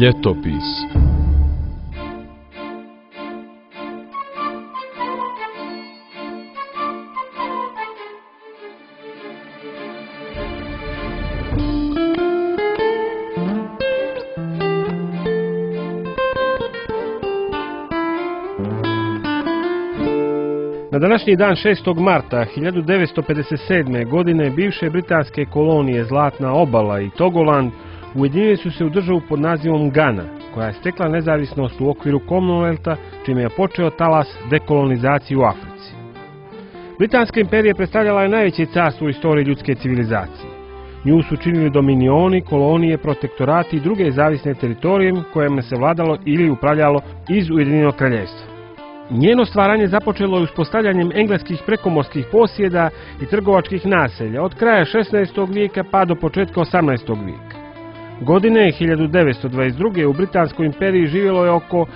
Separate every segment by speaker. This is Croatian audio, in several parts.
Speaker 1: Ljetopis.
Speaker 2: Na današnji dan 6. marta 1957. godine bivše britanske kolonije Zlatna obala i Togoland ujedinili su se u državu pod nazivom Gana, koja je stekla nezavisnost u okviru Commonwealtha, čime je počeo talas dekolonizacije u Africi. Britanska imperija predstavljala je najveće carstvo u istoriji ljudske civilizacije. Nju su činili dominioni, kolonije, protektorati i druge zavisne teritorije kojima se vladalo ili upravljalo iz Ujedinjenog kraljevstva. Njeno stvaranje započelo je uspostavljanjem engleskih prekomorskih posjeda i trgovačkih naselja od kraja 16. vijeka pa do početka 18. vijeka. Godine 1922. u Britanskoj imperiji živjelo je oko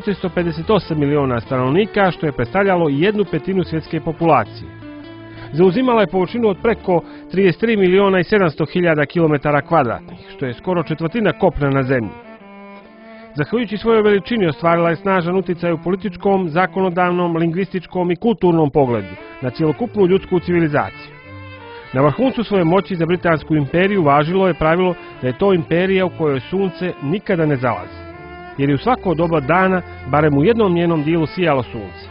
Speaker 2: 458 miliona stanovnika, što je predstavljalo 1/5 svjetske populacije. Zauzimala je površinu od preko 33 miliona i 700 hiljada kilometara kvadratnih, što je skoro četvrtina kopna na zemlji. Zahvaljujući svojoj veličini ostvarila je snažan utjecaj u političkom, zakonodavnom, lingvističkom i kulturnom pogledu na cjelokupnu ljudsku civilizaciju. Na vrhuncu svoje moći za Britansku imperiju važilo je pravilo da je to imperija u kojoj sunce nikada ne zalazi, jer je u svako doba dana, barem u jednom njenom dijelu, sijalo sunce.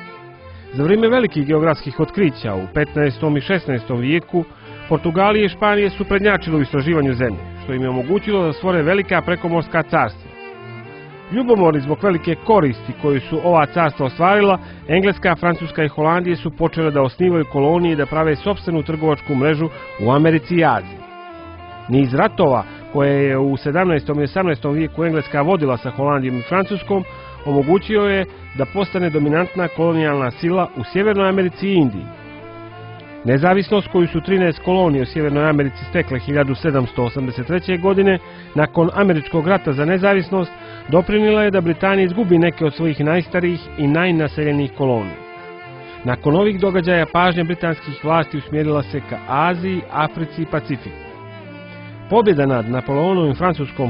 Speaker 2: Za vrijeme velikih geografskih otkrića u 15. i 16. vijeku, Portugalije i Španije su prednjačile u istraživanju zemlje, što im je omogućilo da stvore velika prekomorska carstva. Ljubomorni zbog velike koristi koju su ova carstva ostvarila, Engleska, Francuska i Holandije su počele da osnivaju kolonije i da prave sopstvenu trgovačku mrežu u Americi i Aziji. Niz ratova koje je u 17. i 18. vijeku Engleska vodila sa Holandijom i Francuskom omogućio je da postane dominantna kolonijalna sila u Sjevernoj Americi i Indiji. Nezavisnost koju su 13 kolonije u Sjevernoj Americi stekle 1783. godine, nakon Američkog rata za nezavisnost, doprinijela je da Britanija izgubi neke od svojih najstarijih i najnaseljenijih kolonija. Nakon ovih događaja pažnja britanskih vlasti usmjerila se ka Aziji, Africi i Pacifiku. Pobjeda nad Napoleonom i Francuskom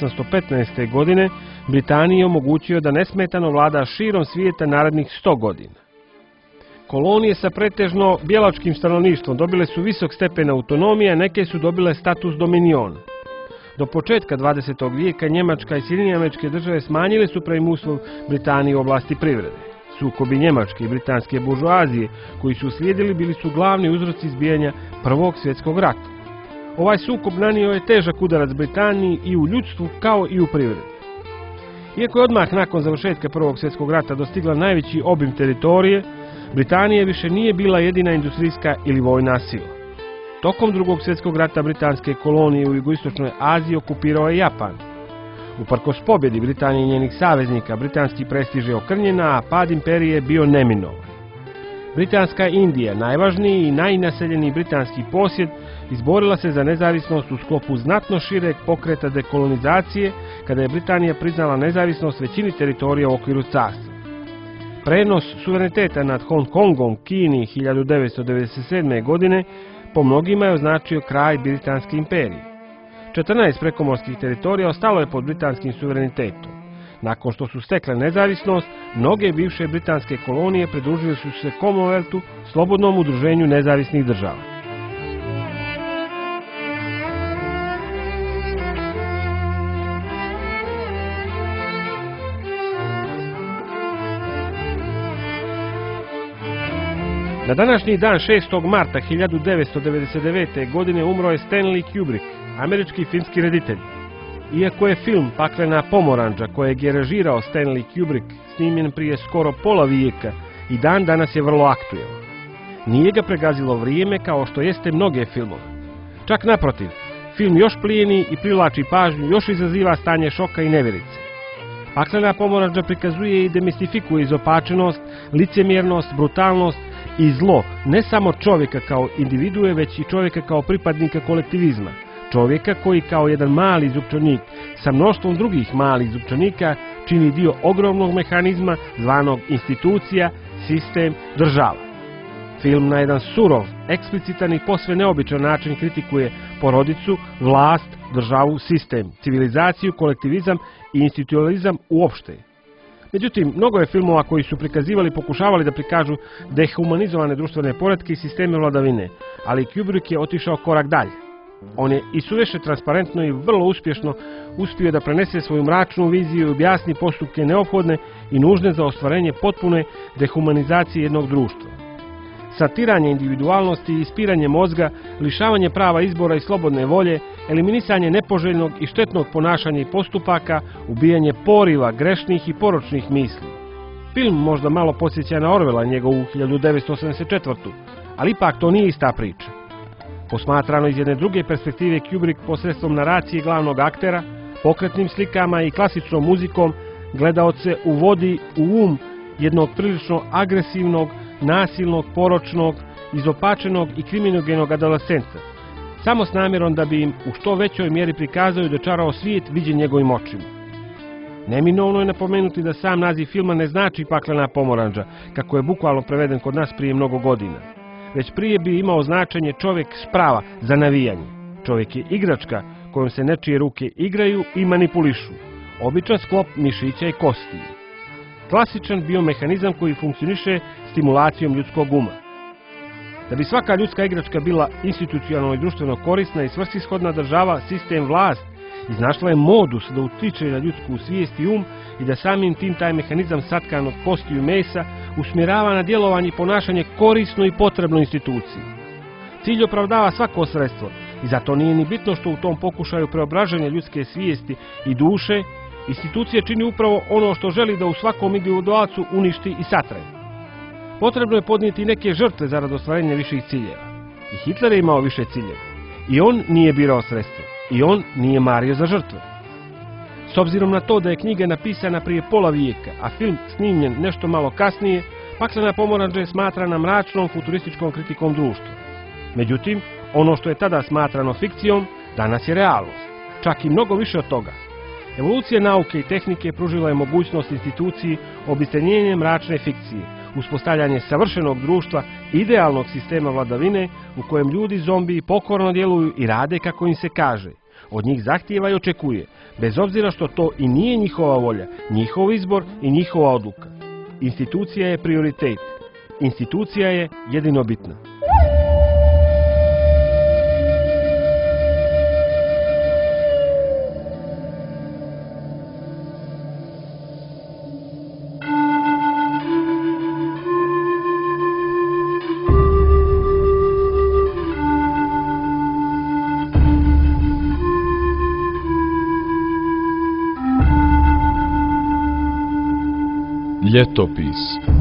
Speaker 2: 1815. godine Britaniji omogućio da nesmetano vlada širom svijeta narednih 100 godina. Kolonije sa pretežno bijelačkim stanovništvom dobile su visok stepen autonomije, a neke su dobile status dominiona. Do početka 20. vijeka Njemačka i Sjedinjene Američke Države smanjile su prejmustvo Britanije u oblasti privrede. Sukobi njemačke i britanske buržoazije koji su uslijedili bili su glavni uzroci izbijanja Prvog svjetskog rata. Ovaj sukob nanio je težak udarac Britaniji i u ljudstvu kao i u privredi. Iako je odmah nakon završetka Prvog svjetskog rata dostigla najveći obim teritorije, Britanija više nije bila jedina industrijska ili vojna sila. Tokom Drugog svjetskog rata britanske kolonije u jugoistočnoj Aziji okupirao je Japan. Uprkos pobjedi Britanije i njenih saveznika, britanski prestiž je okrnjen, a pad imperije je bio neminovan. Britanska Indija, najvažniji i najnaseljeniji britanski posjed, izborila se za nezavisnost u sklopu znatno šireg pokreta dekolonizacije, kada je Britanija priznala nezavisnost većini teritorija u okviru carstva. Prenos suvereniteta nad Hong Kongom Kini 1997. godine po mnogima je označio kraj Britanske imperije. 14 prekomorskih teritorija ostalo je pod britanskim suverenitetom. Nakon što su stekle nezavisnost, mnoge bivše britanske kolonije pridružile su se Commonwealthu, slobodnom udruženju nezavisnih država. Na današnji dan 6. marta 1999. godine umro je Stanley Kubrick, američki filmski reditelj. Iako je film Paklena pomorandža, kojeg je režirao Stanley Kubrick, snimljen prije skoro pola vijeka i dan danas je vrlo aktuelan. Nije ga pregazilo vrijeme kao što jeste mnoge filmove. Čak naprotiv, film još plijeni i privlači pažnju, još izaziva stanje šoka i nevjerice. Paklena pomorandža prikazuje i demistifikuje izopačenost, licemjernost, brutalnost i zlo ne samo čovjeka kao individue, već i čovjeka kao pripadnika kolektivizma. Čovjeka koji kao jedan mali zupčanik sa mnoštvom drugih malih zupčanika čini dio ogromnog mehanizma zvanog institucija, sistem, država. Film na jedan surov, eksplicitan i posve neobičan način kritikuje porodicu, vlast, državu, sistem, civilizaciju, kolektivizam i institucionalizam uopšte. Međutim, mnogo je filmova koji su prikazivali i pokušavali da prikažu dehumanizovane društvene poretke i sisteme vladavine, ali Kubrick je otišao korak dalje. On je i suviše transparentno i vrlo uspješno uspio da prenese svoju mračnu viziju i objasni postupke neophodne i nužne za ostvarenje potpune dehumanizacije jednog društva. Satiranje individualnosti i ispiranje mozga, lišavanje prava izbora i slobodne volje, eliminisanje nepoželjnog i štetnog ponašanja i postupaka, ubijanje poriva, grešnih i poročnih misli. Film možda malo podsjeća na Orwella, njegovu 1984. Ali ipak to nije ista priča. Posmatrano iz jedne druge perspektive, Kubrick posredstvom naracije glavnog aktera, pokretnim slikama i klasičnom muzikom gledaoce uvodi u um jednog prilično agresivnog, nasilnog, poročnog, izopačenog i kriminogenog adolescenta, samo s namjerom da bi im u što većoj mjeri prikazao i dočarao svijet viđen njegovim očima. Neminovno je napomenuti da sam naziv filma ne znači Paklena pomoranđa, kako je bukvalno preveden kod nas prije mnogo godina, već prije bi imao značenje čovjek sprava za navijanje. Čovjek je igračka kojom se nečije ruke igraju i manipulišu, običan sklop mišića i kostiju. Klasičan biomehanizam koji funkcioniše stimulacijom ljudskog uma. Da bi svaka ljudska igračka bila institucionalno i društveno korisna i svrsishodna, država, sistem, vlast iznašla je modus da utiče na ljudsku svijest i um i da samim tim taj mehanizam satkan od kostiju i mesa usmjerava na djelovanje i ponašanje korisno i potrebno instituciji. Cilj opravdava svako sredstvo i zato nije ni bitno što u tom pokušaju preobražanja ljudske svijesti i duše institucija čini upravo ono što želi da u svakom individualcu uništi i satre. Potrebno je podnijeti neke žrtve zarad ostvarenja viših ciljeva. I Hitler je imao više ciljeva. I on nije birao sredstvo. I on nije mario za žrtve. S obzirom na to da je knjiga napisana prije pola vijeka, a film snimljen nešto malo kasnije, Paklena pomoranđa je smatrana mračnom futurističkom kritikom društva. Međutim, ono što je tada smatrano fikcijom, danas je realnost. Čak i mnogo više od toga. Evolucija nauke i tehnike pružila je mogućnost instituciji obistinjenja mračne fikcije, uspostavljanje savršenog društva, idealnog sistema vladavine u kojem ljudi zombiji pokorno djeluju i rade kako im se kaže. Od njih zahtijeva i očekuje, bez obzira što to i nije njihova volja, njihov izbor i njihova odluka. Institucija je prioritet. Institucija je jedino bitna.
Speaker 1: Ljetopis.